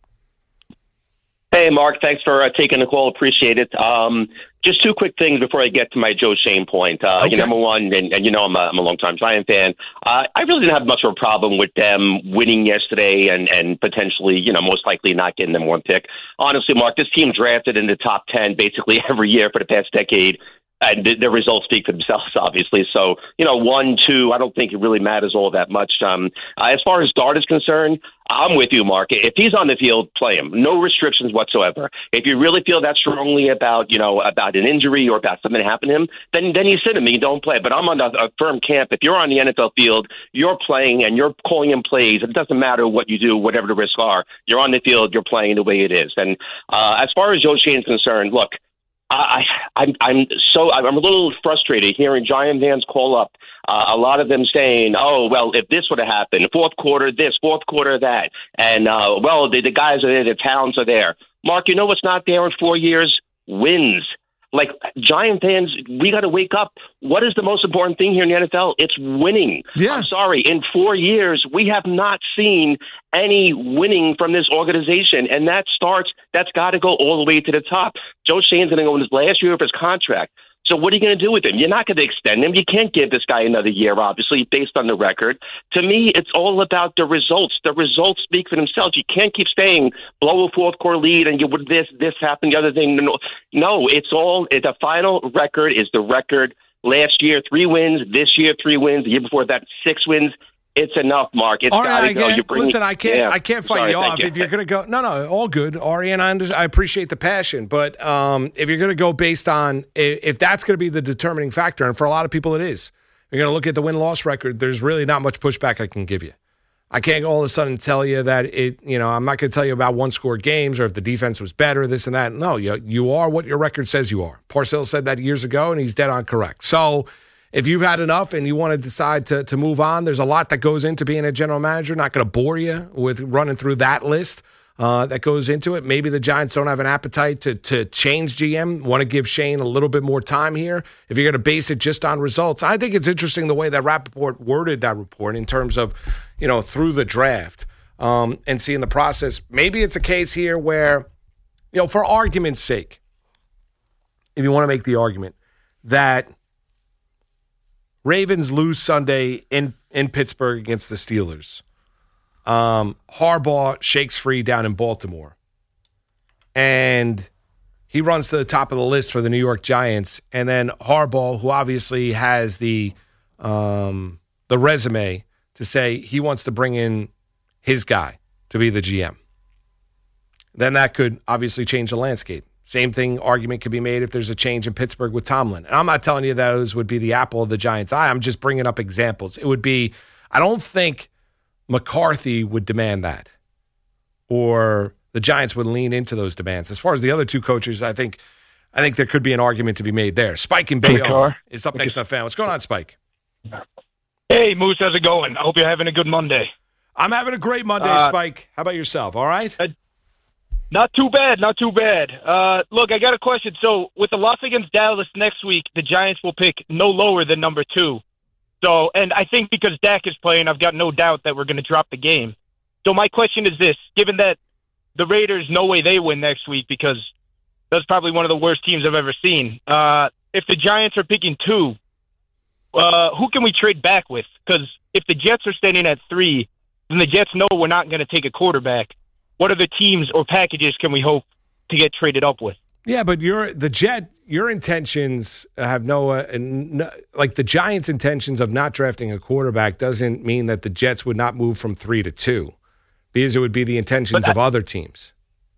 Hey, Mark. Thanks for uh, taking the call. Appreciate it. Um, just two quick things before I get to my Joe Shane point. Uh, okay. you know, number one, and, and you know I'm a, I'm a longtime Giant fan. Uh, I really didn't have much of a problem with them winning yesterday and, and potentially, you know, most likely not getting them one pick. Honestly, Mark, this team drafted in the top ten basically every year for the past decade. And the, the results speak for themselves, obviously. So, you know, one, two, I don't think it really matters all that much. Um, uh, as far as Dart is concerned, I'm with you, Mark. If he's on the field, play him. No restrictions whatsoever. If you really feel that strongly about, you know, about an injury or about something happening to him, then then you sit him and you don't play. But I'm on a, a firm camp. If you're on the N F L field, you're playing and you're calling in plays. It doesn't matter what you do, whatever the risks are. You're on the field. You're playing the way it is. And uh, as far as Joe Schoen is concerned, look, I, I'm I'm so I'm a little frustrated hearing Giant fans call up. Uh, a lot of them saying, "Oh, well, if this would have happened, fourth quarter this, fourth quarter that," and uh, well, the, the guys are there, the talents are there. Mark, you know what's not there in four years? Wins. Like, Giant fans, we got to wake up. What is the most important thing here in the N F L? It's winning. Yeah. I'm sorry. In four years, we have not seen any winning from this organization, and that starts. That's got to go all the way to the top. Joe Schoen's going to go in his last year of his contract. So what are you going to do with him? You're not going to extend him. You can't give this guy another year, obviously, based on the record. To me, it's all about the results. The results speak for themselves. You can't keep saying, blow a fourth-quarter lead and you would this, this happened, the other thing. No, no it's all – the final record is the record. Last year, three wins. This year, three wins. The year before that, six wins. It's enough, Mark. It's got to go. You're bringing, listen, I can't. yeah, I can't fight sorry, you off you. if you're going to go. No, no, all good, Ari, and I, under, I appreciate the passion. But um, if you're going to go based on if, if that's going to be the determining factor, and for a lot of people it is, you're going to look at the win loss record. There's really not much pushback I can give you. I can't all of a sudden tell you that it. You know, I'm not going to tell you about one score games or if the defense was better, this and that. No, you you are what your record says you are. Parcells said that years ago, and he's dead on correct. So. If you've had enough and you want to decide to, to move on, there's a lot that goes into being a general manager. Not going to bore you with running through that list uh, that goes into it. Maybe the Giants don't have an appetite to to change G M, want to give Schoen a little bit more time here. If you're going to base it just on results, I think it's interesting the way that Rappaport worded that report in terms of, you know, through the draft um, and seeing the process. Maybe it's a case here where, you know, for argument's sake, if you want to make the argument that Ravens lose Sunday in, in Pittsburgh against the Steelers. Um, Harbaugh shakes free down in Baltimore. And he runs to the top of the list for the New York Giants. And then Harbaugh, who obviously has the um, the resume to say he wants to bring in his guy to be the G M. Then that could obviously change the landscape. Same thing, argument could be made if there's a change in Pittsburgh with Tomlin. And I'm not telling you those would be the apple of the Giants' eye. I'm just bringing up examples. It would be, I don't think McCarthy would demand that, or the Giants would lean into those demands. As far as the other two coaches, I think I think there could be an argument to be made there. Spike in Bayonne is up next to the fan. What's going on, Spike? Hey, Moose, how's it going? I hope you're having a good Monday. I'm having a great Monday, uh, Spike. How about yourself? All right? Uh, Not too bad, not too bad. Uh, look, I got a question. So, with the loss against Dallas next week, the Giants will pick no lower than number two. So, and I think because Dak is playing, I've got no doubt that we're going to drop the game. So, my question is this. Given that the Raiders, no way they win next week because that's probably one of the worst teams I've ever seen. Uh, if the Giants are picking two, uh, who can we trade back with? Because if the Jets are standing at three, then the Jets know we're not going to take a quarterback. What other teams or packages can we hope to get traded up with? Yeah, but your the Jet, your intentions have no, uh, no, like the Giants' intentions of not drafting a quarterback doesn't mean that the Jets would not move from three to two, because it would be the intentions but, of other teams.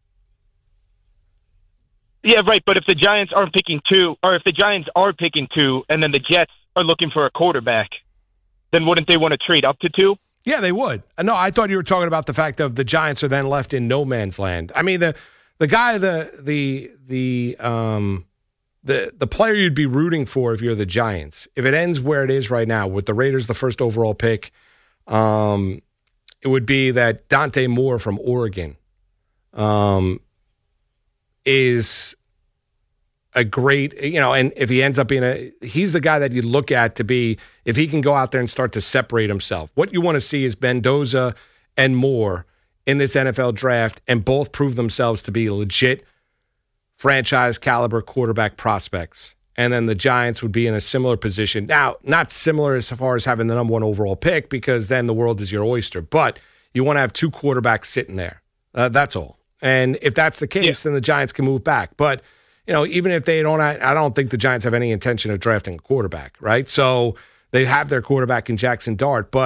Yeah, right. But if the Giants aren't picking two, or if the Giants are picking two, and then the Jets are looking for a quarterback, then wouldn't they want to trade up to two? Yeah, they would. No, I thought you were talking about the fact of the Giants are then left in no man's land. I mean, the the guy, the the the um the the player you'd be rooting for if you're the Giants, if it ends where it is right now with the Raiders, the first overall pick, um, it would be that Dante Moore from Oregon, um, is a great, you know, and if he ends up being a, he's the guy that you look at to be, if he can go out there and start to separate himself. What you want to see is Mendoza and Moore in this N F L draft and both prove themselves to be legit franchise caliber quarterback prospects. And then the Giants would be in a similar position. Now, not similar as far as having the number one overall pick, because then the world is your oyster, but you want to have two quarterbacks sitting there. Uh, that's all. And if that's the case, yeah. then the Giants can move back. But you know, even if they don't, I don't think the Giants have any intention of drafting a quarterback, right? So they have their quarterback in Jackson Dart, but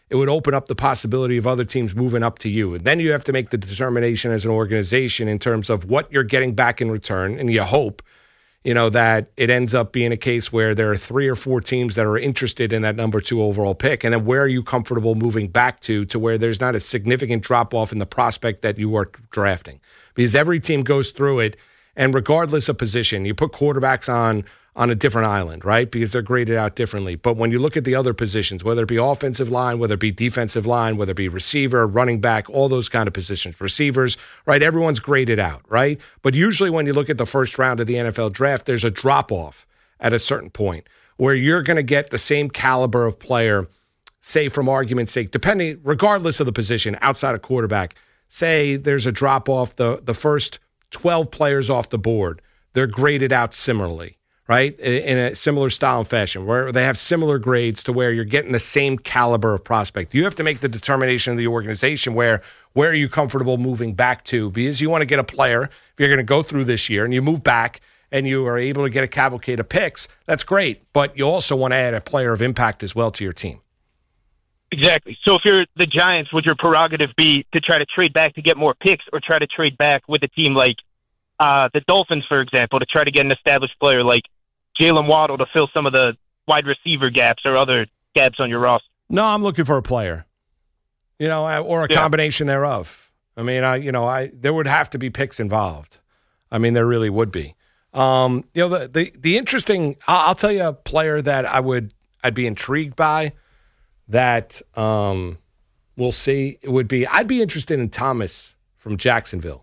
it would open up the possibility of other teams moving up to you. And then you have to make the determination as an organization in terms of what you're getting back in return. And you hope, you know, that it ends up being a case where there are three or four teams that are interested in that number two overall pick. And then where are you comfortable moving back to, to where there's not a significant drop-off in the prospect that you are drafting? Because every team goes through it, and regardless of position, you put quarterbacks on on a different island, right? Because they're graded out differently. But when you look at the other positions, whether it be offensive line, whether it be defensive line, whether it be receiver, running back, all those kind of positions, receivers, right? Everyone's graded out, right? But usually when you look at the first round of the N F L draft, there's a drop-off at a certain point where you're going to get the same caliber of player, say from argument's sake, depending, regardless of the position, outside of quarterback, say there's a drop-off, the, the first twelve players off the board, they're graded out similarly, right, in a similar style and fashion, where they have similar grades to where you're getting the same caliber of prospect. You have to make the determination of the organization where where are you comfortable moving back to, because you want to get a player, if you're going to go through this year and you move back and you are able to get a cavalcade of picks, that's great, but you also want to add a player of impact as well to your team. Exactly. So if you're the Giants, would your prerogative be to try to trade back to get more picks, or try to trade back with a team like uh, the Dolphins, for example, to try to get an established player like Jalen Waddle to fill some of the wide receiver gaps or other gaps on your roster? No, I'm looking for a player, you know, or a yeah. combination thereof. I mean, I, you know, I there would have to be picks involved. I mean, there really would be. Um, you know, the the the interesting. I'll, I'll tell you a player that I would I'd be intrigued by. That um, we'll see. It would be. I'd be interested in Thomas from Jacksonville.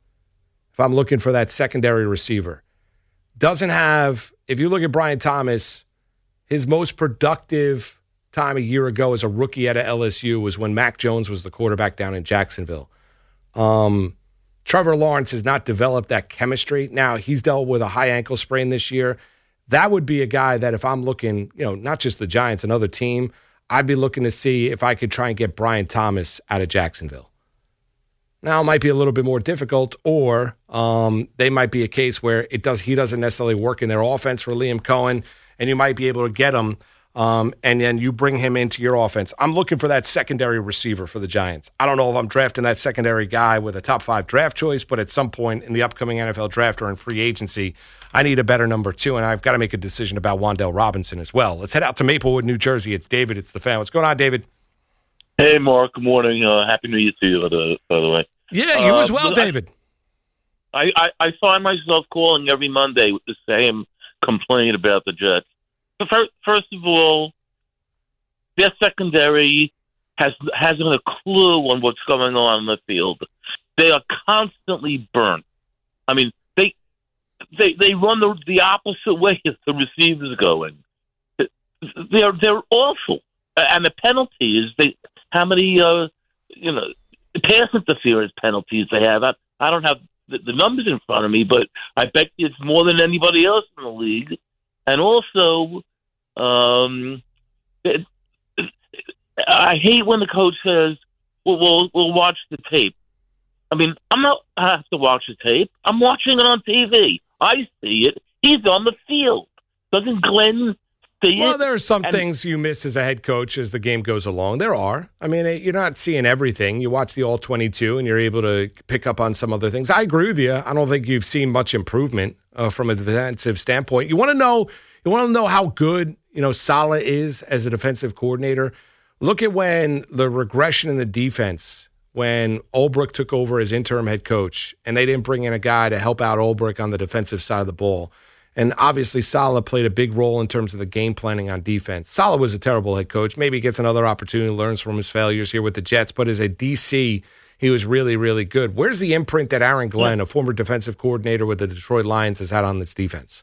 If I'm looking for that secondary receiver, doesn't have. If you look at Brian Thomas, his most productive time a year ago as a rookie out of L S U was when Mac Jones was the quarterback down in Jacksonville. Um, Trevor Lawrence has not developed that chemistry. Now, he's dealt with a high ankle sprain this year. That would be a guy that if I'm looking, you know, not just the Giants, another team, I'd be looking to see if I could try and get Brian Thomas out of Jacksonville. Now, it might be a little bit more difficult, or um, they might be a case where it does he doesn't necessarily work in their offense for Liam Cohen, and you might be able to get him, um, and then you bring him into your offense. I'm looking for that secondary receiver for the Giants. I don't know if I'm drafting that secondary guy with a top five draft choice, but at some point in the upcoming N F L draft or in free agency, I need a better number two, and I've got to make a decision about Wan'Dale Robinson as well. Let's head out to Maplewood, New Jersey. It's David. It's the fan. What's going on, David? Hey, Mark. Good morning. Uh, Happy New Year to you, by the, by the way. Yeah, you uh, as well, David. I, I, I find myself calling every Monday with the same complaint about the Jets. But first, first of all, their secondary has, hasn't a clue on what's going on in the field. They are constantly burnt. I mean, they they they run the, the opposite way as the receivers going. They're they're awful, and the penalties. They how many uh, you know pass interference penalties they have. I, I don't have the, the numbers in front of me, but I bet it's more than anybody else in the league. And also, um, it, it, I hate when the coach says, "Well, we'll we'll watch the tape." I mean, I'm not I have to watch the tape. I'm watching it on T V. I see it. He's on the field. Doesn't Glenn see it? Well, there are some And- things you miss as a head coach as the game goes along. There are. I mean, you're not seeing everything. You watch the all twenty-two, and you're able to pick up on some other things. I agree with you. I don't think you've seen much improvement uh, from a defensive standpoint. You want to know. You want to know how good you know Saleh is as a defensive coordinator. Look at when the regression in the defense. When Olbrich took over as interim head coach, and they didn't bring in a guy to help out Olbrich on the defensive side of the ball. And obviously, Saleh played a big role in terms of the game planning on defense. Saleh was a terrible head coach. Maybe he gets another opportunity, learns from his failures here with the Jets. But as a D C, he was really, really good. Where's the imprint that Aaron Glenn, a former defensive coordinator with the Detroit Lions, has had on this defense?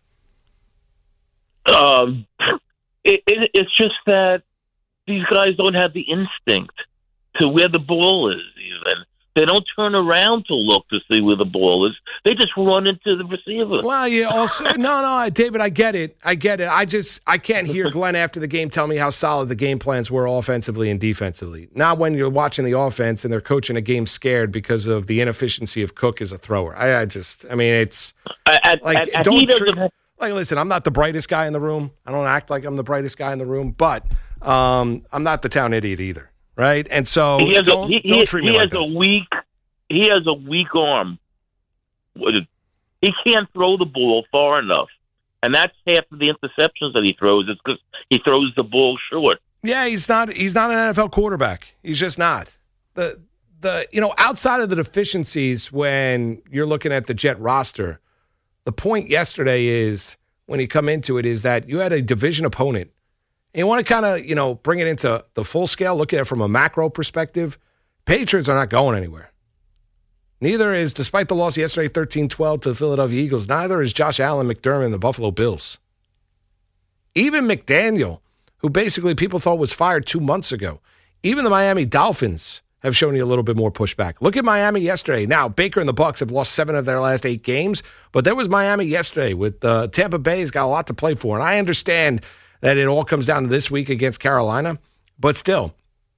Um, it, it, it's just that these guys don't have the instinct to where the ball is, even. They don't turn around to look to see where the ball is. They just run into the receiver. Well, yeah, also, no, no, David, I get it. I get it. I just, I can't hear Glenn after the game tell me how solid the game plans were offensively and defensively. Not when you're watching the offense and they're coaching a game scared because of the inefficiency of Cook as a thrower. I, I just, I mean, it's and, like, and, and don't he treat, doesn't- like, listen, I'm not the brightest guy in the room. I don't act like I'm the brightest guy in the room, but um, I'm not the town idiot either, right? And so he has don't, a, he, don't he, treat he me like has that. a weak. He has a weak arm. He can't throw the ball far enough, and that's half of the interceptions that he throws. It's because he throws the ball short. Yeah, he's not. He's not an N F L quarterback. He's just not. The the you know outside of the deficiencies when you're looking at the Jet roster, the point yesterday is when you come into it is that you had a division opponent. And you want to kind of you know bring it into the full scale, look at it from a macro perspective. Patriots are not going anywhere. Neither is, despite the loss yesterday, thirteen twelve to the Philadelphia Eagles, neither is Josh Allen, McDermott, and the Buffalo Bills. Even McDaniel, who basically people thought was fired two months ago, even the Miami Dolphins have shown you a little bit more pushback. Look at Miami yesterday. Now, Baker and the Bucs have lost seven of their last eight games, but there was Miami yesterday with uh, Tampa Bay's got a lot to play for. And I understand that it all comes down to this week against Carolina, but still,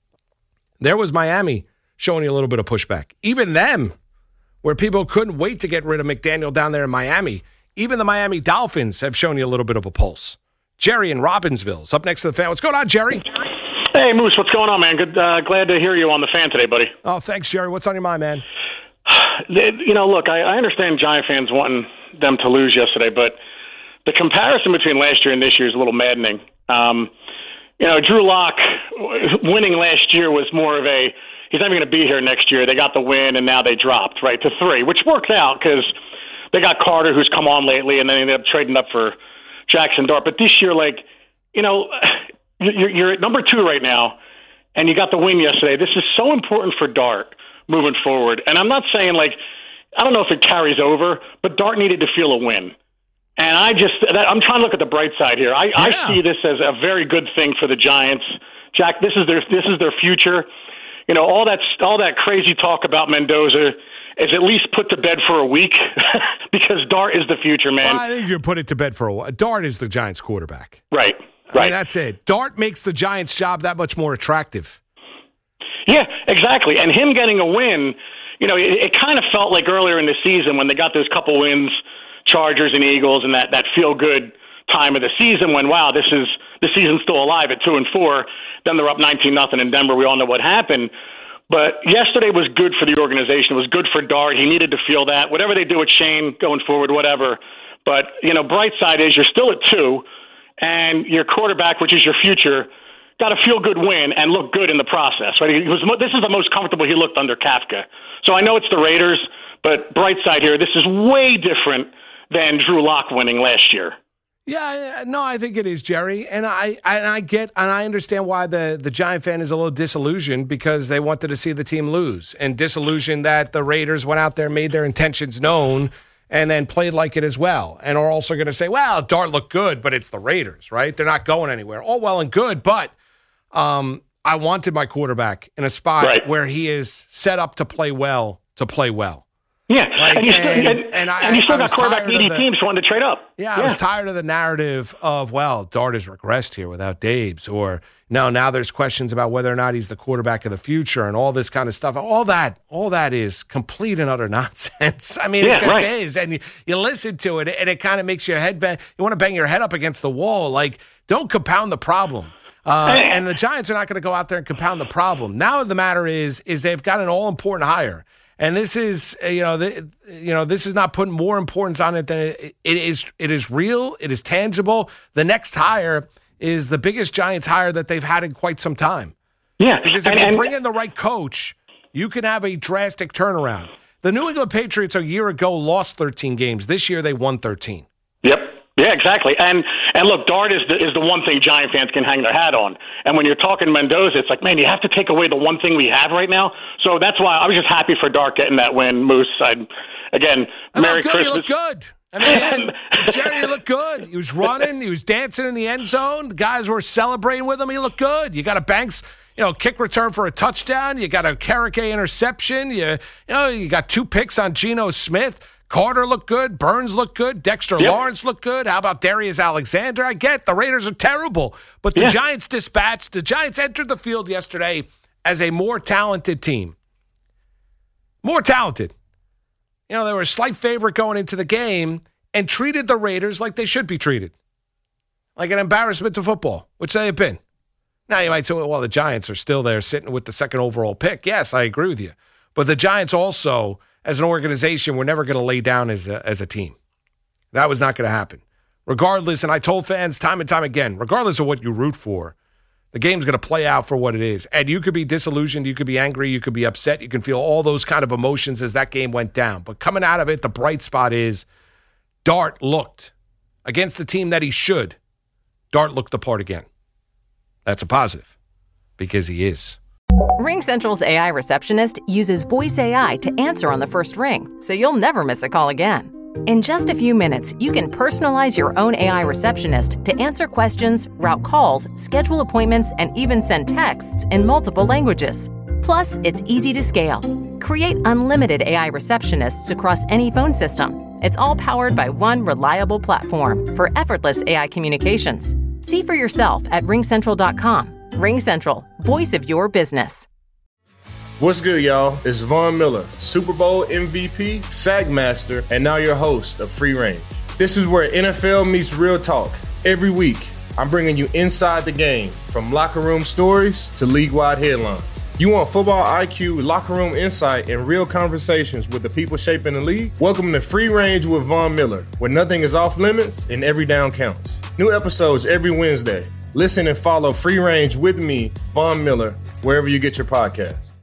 there was Miami showing you a little bit of pushback. Even them, where people couldn't wait to get rid of McDaniel down there in Miami. Even the Miami Dolphins have shown you a little bit of a pulse. Jerry in Robbinsville's up next to the Fan. What's going on, Jerry? Hey, Moose, what's going on, man? Good, uh, glad to hear you on the Fan today, buddy. Oh, thanks, Jerry. What's on your mind, man? You know, look, I, I understand Giant fans wanting them to lose yesterday, but the comparison between last year and this year is a little maddening. Um, you know, Drew Lock winning last year was more of a, he's not even going to be here next year. They got the win, and now they dropped, right, to three, which worked out because they got Carter, who's come on lately, and then they ended up trading up for Jackson Dart. But this year, like, you know, you're, you're at number two right now, and you got the win yesterday. This is so important for Dart moving forward. And I'm not saying, like, I don't know if it carries over, but Dart needed to feel a win. And I just, I'm trying to look at the bright side here. I, yeah. I see this as a very good thing for the Giants. Jack, this is their this is their future. You know, all that all that crazy talk about Mendoza is at least put to bed for a week because Dart is the future, man. Well, I think you put it to bed for a while. Dart is the Giants' quarterback. Right, I right. mean, that's it. Dart makes the Giants' job that much more attractive. Yeah, exactly. And him getting a win, you know, it, it kind of felt like earlier in the season when they got those couple wins, Chargers and Eagles, and that, that feel-good time of the season when, wow, this is the season's still alive at two and four. Then they're up nineteen nothing in Denver. We all know what happened. But yesterday was good for the organization. It was good for Dart. He needed to feel that. Whatever they do with Shane going forward, whatever. But, you know, bright side is you're still at two, and your quarterback, which is your future, got a feel-good win and look good in the process. Right? He was, this is the most comfortable he looked under Kafka. So I know it's the Raiders, but bright side here, this is way different than Drew Lock winning last year. Yeah, no, I think it is, Jerry, and I, I, and I get, and I understand why the, the Giant fan is a little disillusioned because they wanted to see the team lose, and disillusioned that the Raiders went out there, made their intentions known, and then played like it as well, and are also going to say, well, Dart looked good, but it's the Raiders, right? They're not going anywhere. All well and good, but um, I wanted my quarterback in a spot right. where he is set up to play well, to play well. Yeah, like, and you still, and, and, and I, and you still I got quarterback needy teams wanting to trade up. Yeah, yeah, I was tired of the narrative of, well, Dart has regressed here without Dabes, or no, now there's questions about whether or not he's the quarterback of the future and all this kind of stuff. All that, all that is complete and utter nonsense. I mean, yeah, it just right. is, and you, you listen to it, and it kind of makes your head bang. You want to bang your head up against the wall. Like, don't compound the problem. Uh, and the Giants are not going to go out there and compound the problem. Now the matter is, is they've got an all-important hire. And this is, you know, the, you know, this is not putting more importance on it than it, it is. It is real. It is tangible. The next hire is the biggest Giants hire that they've had in quite some time. Yeah, because if and, you and, bring in the right coach, you can have a drastic turnaround. The New England Patriots a year ago lost thirteen games. This year they won thirteen. Yep. Yeah, exactly. And and look, Dart is the, is the one thing Giant fans can hang their hat on. And when you're talking Mendoza, it's like, man, you have to take away the one thing we have right now. So that's why I was just happy for Dart getting that win, Moose. I'd, again, I Merry good. Christmas. He looked good. I mean, Jerry, he looked good. He was running. He was dancing in the end zone. The guys were celebrating with him. He looked good. You got a Banks, you know, kick return for a touchdown. You got a Carrick interception. You, you know, you got two picks on Geno Smith. Carter looked good. Burns looked good. Dexter yep. Lawrence looked good. How about Darius Alexander? I get the Raiders are terrible, but the yeah. Giants dispatched. The Giants entered the field yesterday as a more talented team. More talented. You know, they were a slight favorite going into the game and treated the Raiders like they should be treated. Like an embarrassment to football, which they have been. Now, you might say, well, the Giants are still there sitting with the second overall pick. Yes, I agree with you. But the Giants also, as an organization, were never going to lay down as a, as a team. That was not going to happen. Regardless, and I told fans time and time again, regardless of what you root for, the game's going to play out for what it is. And you could be disillusioned, you could be angry, you could be upset, you can feel all those kind of emotions as that game went down. But coming out of it, the bright spot is Dart looked against the team that he should. Dart looked the part again. That's a positive, because he is. RingCentral's A I receptionist uses voice A I to answer on the first ring, so you'll never miss a call again. In just a few minutes, you can personalize your own A I receptionist to answer questions, route calls, schedule appointments, and even send texts in multiple languages. Plus, it's easy to scale. Create unlimited A I receptionists across any phone system. It's all powered by one reliable platform for effortless A I communications. See for yourself at ring central dot com. RingCentral, voice of your business. What's good, y'all? It's Von Miller, Super Bowl M V P, SAG Master, and now your host of Free Range. This is where N F L meets real talk. Every week, I'm bringing you inside the game, from locker room stories to league-wide headlines. You want football I Q, locker room insight, and real conversations with the people shaping the league? Welcome to Free Range with Von Miller, where nothing is off limits and every down counts. New episodes every Wednesday. Listen and follow Free Range with me, Von Miller, wherever you get your podcasts.